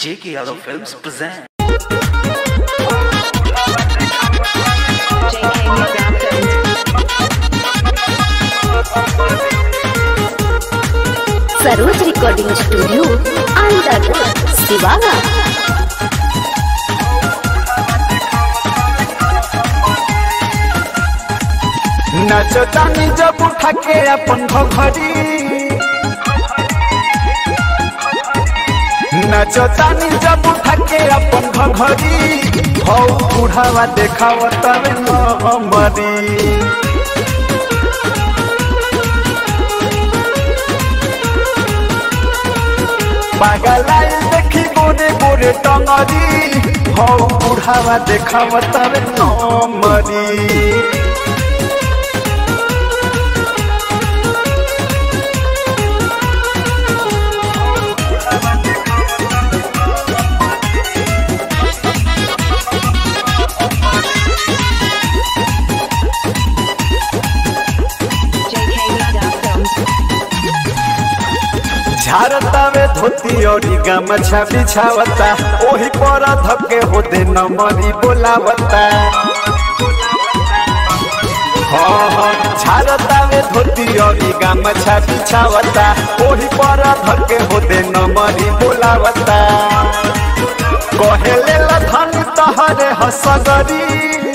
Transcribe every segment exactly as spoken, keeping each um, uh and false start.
J K Yadav Films present. J K Yadav Films. Saroj recording studio under Siwana. नचतानी जब उठा के अपन घघरी, नचतानी जब उठा के अपन घघरी, हौ बुढ़ावा देखावत नमरी। पागलाई देखी गोरे गोरे टंगरी, हौ बुढ़ावा देखावत नमरी। झारतावे धोती और गमछा बिछावता, ओही पर धके होते नमरी बोलावता। हाँ हाँ झारतावे धोती और गमछा बिछावता, ओही पर धके होते नमरी बोलावता। कहेले लधन तहरे हसगरी,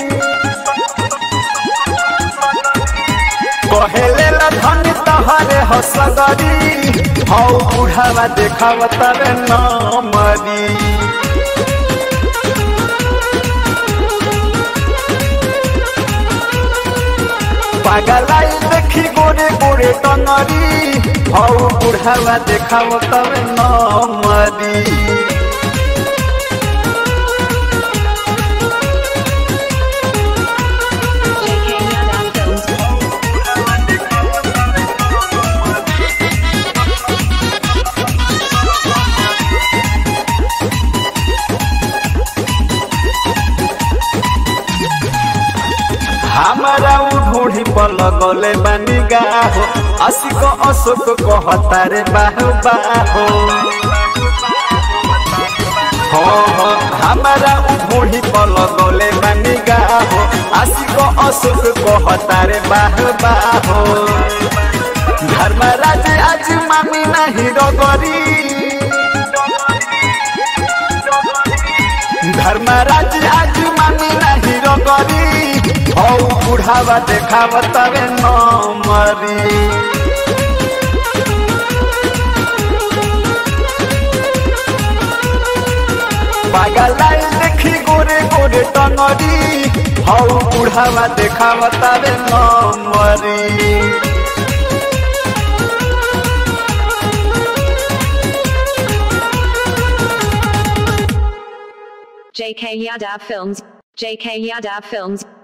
कहेले लधन तहरे हसगरी, हौ बुढ़ावा देखावत नमरी। पागलाई देखी गोरे गोरे टंगरी, हौ बुढ़ावा देखावत नमरी। हमारा ढूढ़ी पर लगले बनी गाहो, असिक अशोक कहता रे बाहो बाहो। हो हो हमारा ढूढ़ी पर लगले बनी गाहो, असिक अशोक कहता रे बाहो बाहो। धर्मराज आज मामी नहीं रगरी, धर्मराज आज मामी नहीं रगरी, हौ बुढ़ावा देखावत नमरी। पागलाई देखी गोरे गोरे टंगरी, हौ बुढ़ावा देखावत नमरी। J K Yadav Films. J K Yadav Films.